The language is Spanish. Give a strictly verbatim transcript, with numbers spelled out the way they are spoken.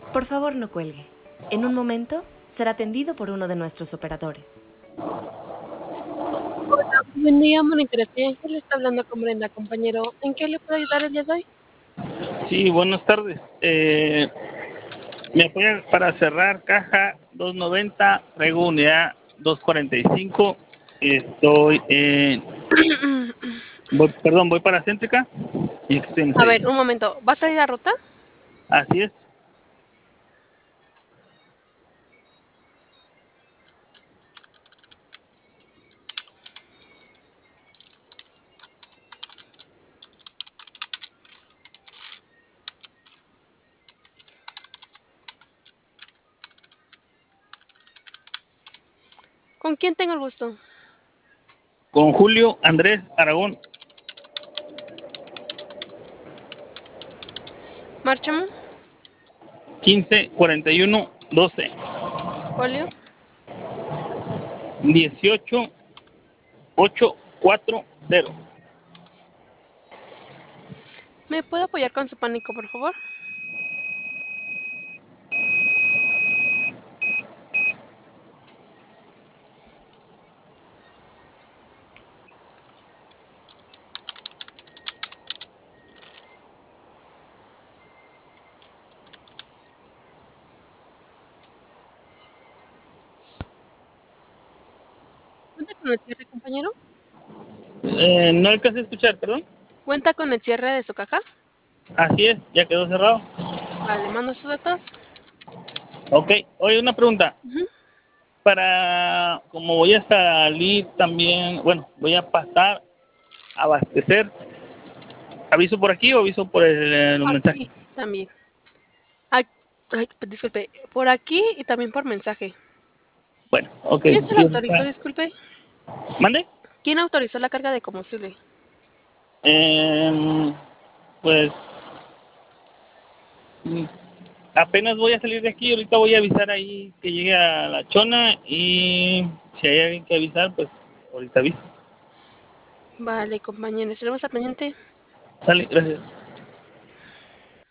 Por favor, no cuelgue. En un momento será atendido por uno de nuestros operadores. Hola, buen día, Mónica García Ángel está hablando con Brenda, compañero. ¿En qué le puedo ayudar el día de hoy? Sí, buenas tardes. Eh, me apoyan para cerrar caja doscientos noventa, traigo unidad doscientos cuarenta y cinco. Estoy en. Voy, perdón, voy para Céntrica. Y aquí estoy en A ver, seis. un momento. ¿Va a salir la ruta? Así es. ¿Con quién tengo el gusto? Con Julio Andrés Aragón. Márchamo. quince, cuarenta y uno, doce. Folio. dieciocho, ocho, cuatro, cero. ¿Me puede apoyar con su pánico, por favor? ¿Cuenta con el cierre, compañero? Eh, no alcancé a escuchar, perdón. ¿Cuenta con el cierre de su caja? Así es, ya quedó cerrado. Vale, mando sus datos. Ok, oye, una pregunta. Ujú. Para, como voy a salir también, bueno, voy a pasar a abastecer. ¿Aviso por aquí o aviso por el, el mensaje? Aquí también. Ay, ay, disculpe. Por aquí y también por mensaje. Bueno, ok. ¿Quién se lo Sí, autorizó? ahorita. Disculpe. ¿Mande? ¿Quién autorizó la carga de combustible? Em, pues mm, apenas voy a salir de aquí. Ahorita voy a avisar ahí que llegue a la chona y si hay alguien que avisar, pues ahorita aviso. Vale, compañero. Estaremos al pendiente. Sale, gracias.